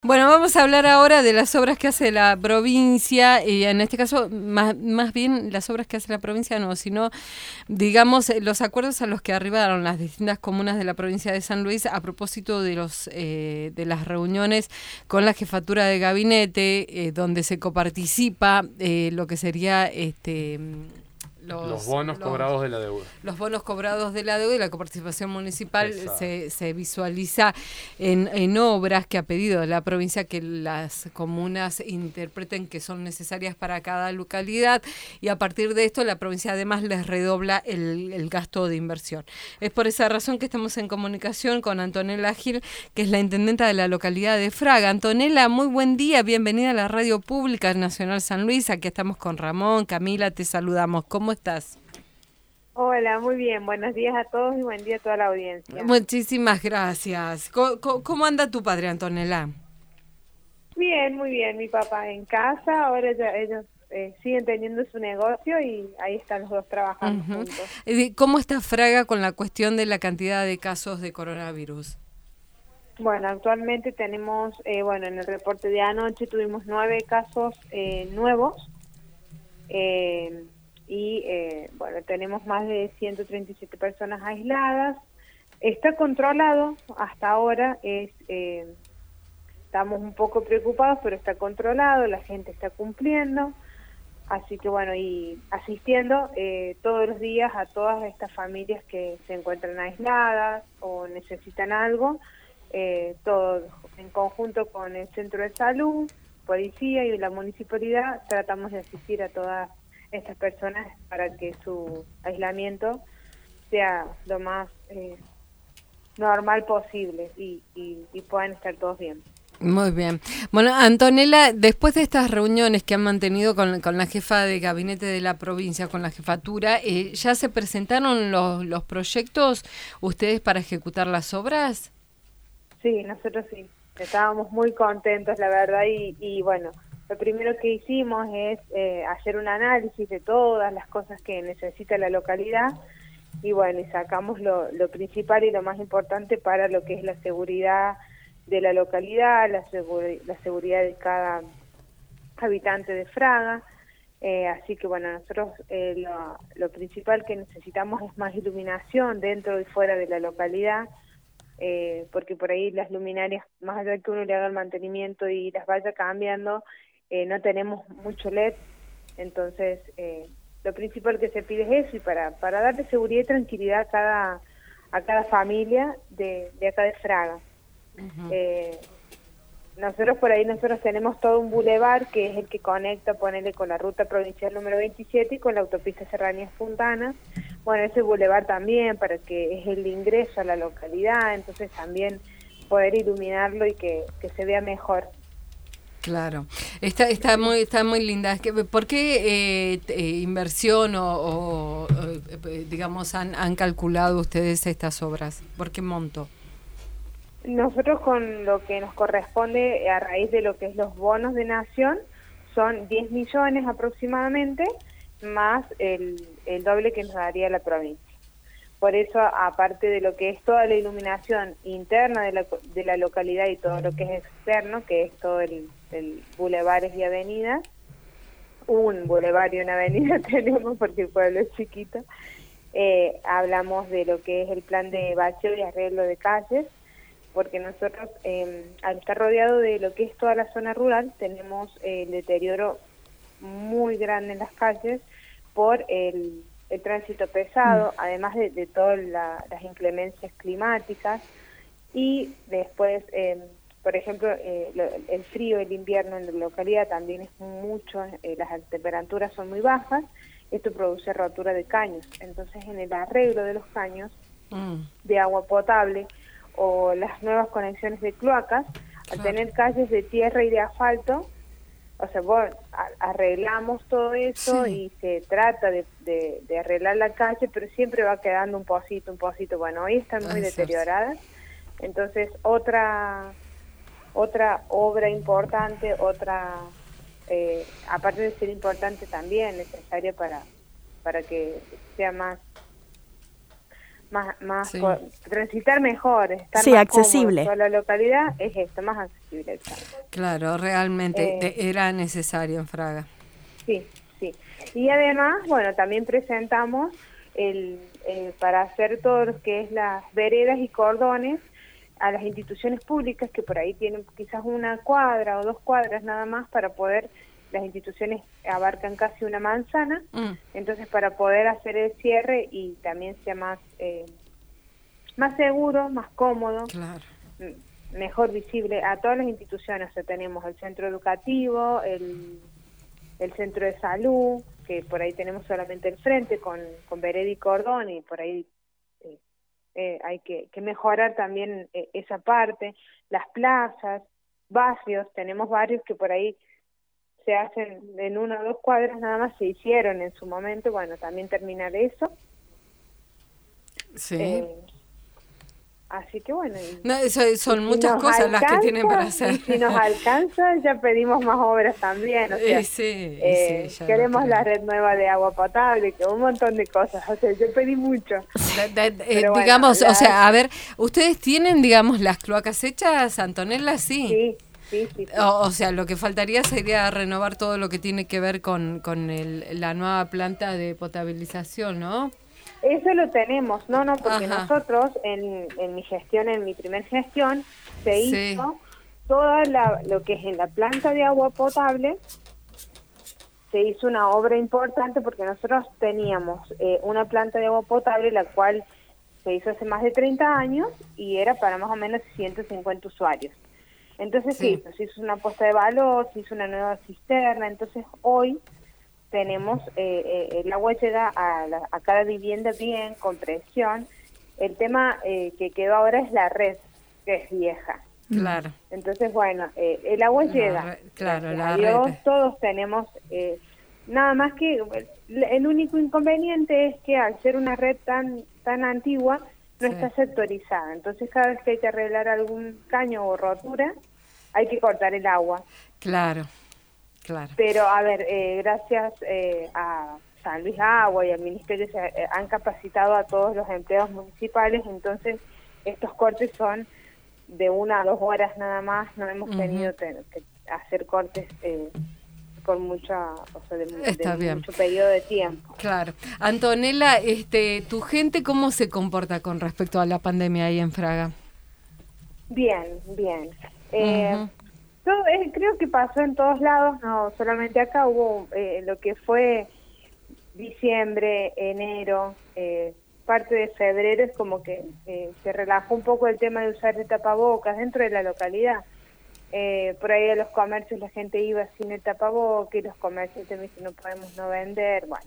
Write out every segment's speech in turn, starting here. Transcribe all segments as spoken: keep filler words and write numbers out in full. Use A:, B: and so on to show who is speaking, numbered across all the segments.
A: Bueno, vamos a hablar ahora de las obras que hace la provincia, y en este caso, más, más bien las obras que hace la provincia no, sino, digamos, los acuerdos a los que arribaron las distintas comunas de la provincia de San Luis a propósito de los eh, de las reuniones con la jefatura de gabinete, eh, donde se coparticipa eh, lo que sería este
B: Los,
A: los,
B: bonos
A: los,
B: cobrados de la deuda.
A: Los bonos cobrados de la deuda y la coparticipación municipal se, se visualiza en, en obras que ha pedido la provincia que las comunas interpreten que son necesarias para cada localidad, y a partir de esto la provincia además les redobla el, el gasto de inversión. Es por esa razón que estamos en comunicación con Antonella Gil, que es la intendenta de la localidad de Fraga. Antonella, muy buen día, bienvenida a la Radio Pública Nacional San Luis. Aquí estamos con Ramón, Camila, te saludamos. ¿Cómo estás?
C: Hola, muy bien. Buenos días a todos y buen día a toda la audiencia.
A: Muchísimas gracias. ¿Cómo, cómo anda tu padre, Antonella?
C: Bien, muy bien. Mi papá en casa, ahora ya, ellos eh, siguen teniendo su negocio y ahí están los dos trabajando uh-huh. juntos.
A: ¿Cómo está Fraga con la cuestión de la cantidad de casos de coronavirus?
C: Bueno, actualmente tenemos, eh, bueno, en el reporte de anoche tuvimos nueve casos eh, nuevos. Eh, y eh, bueno, tenemos más de ciento treinta y siete personas aisladas. Está controlado hasta ahora, es eh, estamos un poco preocupados, pero está controlado, la gente está cumpliendo, así que bueno, y asistiendo eh, todos los días a todas estas familias que se encuentran aisladas o necesitan algo, eh, todos en conjunto con el centro de salud, policía y la municipalidad, tratamos de asistir a todas estas personas para que su aislamiento sea lo más eh, normal posible y, y, y puedan estar todos bien.
A: Muy bien. Bueno, Antonella, después de estas reuniones que han mantenido con, con la jefa de gabinete de la provincia, con la jefatura, eh, ¿ya se presentaron los, los proyectos ustedes para ejecutar las obras?
C: Sí, nosotros sí. Estábamos muy contentos, la verdad, y, y bueno, lo primero que hicimos es eh, hacer un análisis de todas las cosas que necesita la localidad y bueno, y sacamos lo, lo principal y lo más importante para lo que es la seguridad de la localidad, la, seguri- la seguridad de cada habitante de Fraga. Eh, así que bueno, nosotros eh, lo, lo principal que necesitamos es más iluminación dentro y fuera de la localidad, eh, porque por ahí las luminarias, más allá de que uno le haga el mantenimiento y las vaya cambiando, Eh, no tenemos mucho L E D, entonces eh, lo principal que se pide es eso, y para, para darle seguridad y tranquilidad a cada, a cada familia de, de acá de Fraga. Uh-huh. Eh, nosotros por ahí nosotros tenemos todo un bulevar que es el que conecta, ponele, con la ruta provincial número veintisiete y con la autopista Serranías Puntanas. Bueno, ese bulevar también, para que es el ingreso a la localidad, entonces también poder iluminarlo y que, que se vea mejor.
A: Claro, está está muy está muy linda. ¿Por qué eh, eh, inversión o, o eh, digamos han, han calculado ustedes estas obras? ¿Por qué monto?
C: Nosotros con lo que nos corresponde a raíz de lo que es los bonos de nación son diez millones aproximadamente, más el, el doble que nos daría la provincia. Por eso, aparte de lo que es toda la iluminación interna de la, de la localidad y todo lo que es externo, que es todo el, el bulevares y avenidas, un bulevar y una avenida tenemos porque el pueblo es chiquito, eh, hablamos de lo que es el plan de bacheo y arreglo de calles, porque nosotros, eh, al estar rodeado de lo que es toda la zona rural, tenemos eh, el deterioro muy grande en las calles por el... el tránsito pesado, además de, de todas la, las inclemencias climáticas, y después, eh, por ejemplo, eh, lo, el frío, el invierno en la localidad también es mucho, eh, las temperaturas son muy bajas, esto produce rotura de caños, entonces en el arreglo de los caños mm. de agua potable o las nuevas conexiones de cloacas, al claro. tener calles de tierra y de asfalto, o sea, bueno, arreglamos todo eso sí. y se trata de, de, de arreglar la calle, pero siempre va quedando un pocito, un pocito. Bueno, hoy están muy deterioradas. Entonces, otra otra obra importante, otra, eh, aparte de ser importante también, necesaria para, para que sea más, más, más
A: Sí.
C: por, transitar mejor, estar
B: Sí,
C: más
B: accesible.
C: cómodos. Toda la localidad es esto, más accesible.
A: Claro, realmente
C: Eh,
A: te- era necesario en Fraga.
C: Sí, sí. Y además, bueno, también presentamos el, eh, para hacer todo lo que es las veredas y cordones a las instituciones públicas que por ahí tienen quizás una cuadra o dos cuadras nada más para poder, las instituciones abarcan casi una manzana,
A: Mm.
C: entonces para poder hacer el cierre y también sea más, eh, más seguro, más cómodo,
A: Claro.
C: m- mejor visible a todas las instituciones. O sea, tenemos el centro educativo, el el centro de salud, que por ahí tenemos solamente el frente con, con vereda y cordón, y por ahí eh, eh, hay que, que mejorar también eh, esa parte, las plazas, barrios, tenemos barrios que por ahí se hacen en una o dos cuadras nada más, se hicieron en su momento, bueno, también terminar eso.
A: Sí.
C: Eh, así que bueno, y,
A: No, eso, son
C: y si
A: muchas
C: nos
A: cosas las que
C: alcanza,
A: tienen para hacer.
C: Y si nos alcanza, ya pedimos más obras también. O sea,
A: Y sí, y
C: eh,
A: sí, ya
C: queremos
A: lo
C: la
A: creo.
C: red nueva de agua potable, que un montón de cosas. O sea, yo pedí mucho.
A: De- de- de-
C: Pero bueno,
A: digamos,
C: la-
A: o sea, a ver, ¿ustedes tienen, digamos, las cloacas hechas, Antonella? Sí.
C: Sí, sí, sí. sí.
A: O, o sea, lo que faltaría sería renovar todo lo que tiene que ver con, con el, la nueva planta de potabilización, ¿no?
C: Eso lo tenemos, no, no, porque
A: Ajá.
C: nosotros en, en mi gestión, en mi primer gestión, se
A: Sí.
C: hizo toda la, lo que es en la planta de agua potable, se hizo una obra importante porque nosotros teníamos eh, una planta de agua potable la cual se hizo hace más de treinta años y era para más o menos ciento cincuenta usuarios. Entonces
A: Sí.
C: sí, se hizo una puesta de valor, se hizo una nueva cisterna, entonces hoy tenemos, eh, eh, el agua llega a, la- a cada vivienda bien, con presión. El tema eh, que quedó ahora es la red, que es vieja.
A: Claro.
C: Entonces, bueno, eh, el agua
A: La
C: llega.
A: re- claro,
C: Gracias
A: la
C: a Dios,
A: red.
C: todos tenemos, eh, nada más que, eh, el único inconveniente es que al ser una red tan tan antigua, no
A: Sí.
C: está sectorizada. Entonces, cada vez que hay que arreglar algún caño o rotura, hay que cortar el agua.
A: Claro, claro.
C: Pero, a ver, eh, gracias eh, a San Luis Agua y al Ministerio se eh, han capacitado a todos los empleados municipales, entonces estos cortes son de una a dos horas nada más, no hemos
A: Ujú.
C: tenido que, que hacer cortes eh, con mucha, o sea, de, de
A: Está bien.
C: mucho periodo de tiempo.
A: Claro. Antonella, este, ¿tu gente cómo se comporta con respecto a la pandemia ahí en Fraga?
C: Bien, bien. Eh,
A: Ujú.
C: todo, eh, creo que pasó en todos lados, no solamente acá, hubo eh, lo que fue diciembre, enero, eh, parte de febrero es como que eh, se relajó un poco el tema de usar el tapabocas dentro de la localidad. Eh, por ahí a los comercios la gente iba sin el tapabocas y los comercios te dicen no podemos no vender, bueno.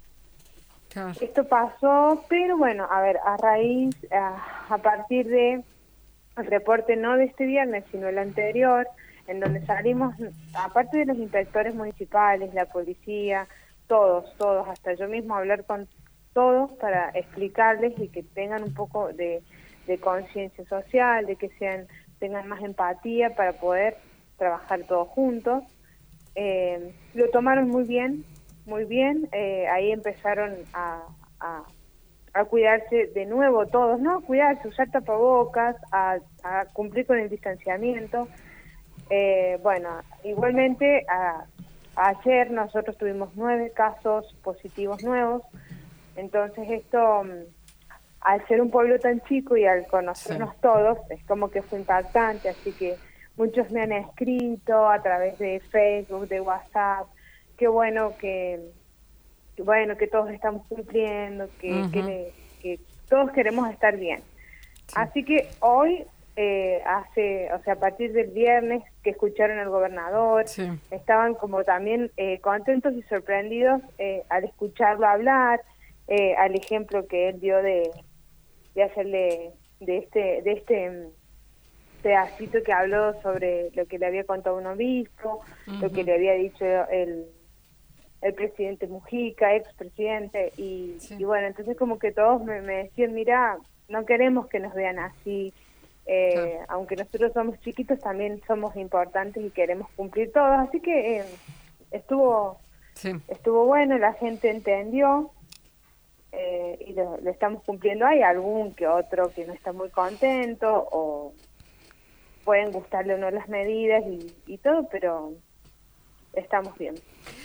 A: Claro.
C: Esto pasó, pero bueno, a ver, a raíz, a, a partir de el reporte no de este viernes, sino el anterior, en donde salimos, aparte de los inspectores municipales, la policía, todos, todos, hasta yo mismo hablar con todos para explicarles y que tengan un poco de, de conciencia social, de que sean tengan más empatía para poder trabajar todos juntos. Eh, lo tomaron muy bien, muy bien, eh, ahí empezaron a, a, a cuidarse de nuevo todos, ¿no? Cuidarse, usar tapabocas, a, a cumplir con el distanciamiento. Eh, bueno, igualmente a, ayer nosotros tuvimos nueve casos positivos nuevos, entonces esto, al ser un pueblo tan chico y al conocernos sí. todos, es como que fue impactante, así que muchos me han escrito a través de Facebook, de WhatsApp, qué bueno que, que bueno que todos estamos cumpliendo, que, uh-huh. que, que todos queremos estar bien. Sí. Así que hoy, eh, hace, o sea, a partir del viernes que escucharon al gobernador, sí. estaban como también eh, contentos y sorprendidos eh, al escucharlo hablar, eh, al ejemplo que él dio de, de hacerle de este de este pedacito que habló sobre lo que le había contado un obispo, uh-huh. lo que le había dicho el, el presidente Mujica, expresidente, y, sí. y bueno, entonces como que todos me, me decían, mira, no queremos que nos vean así, eh, claro. aunque nosotros somos chiquitos, también somos importantes y queremos cumplir todos, así que eh, estuvo sí. estuvo bueno, la gente entendió, eh, y lo, lo estamos cumpliendo. Hay algún que otro que no está muy contento o pueden gustarle o no las medidas y, y todo, pero estamos bien.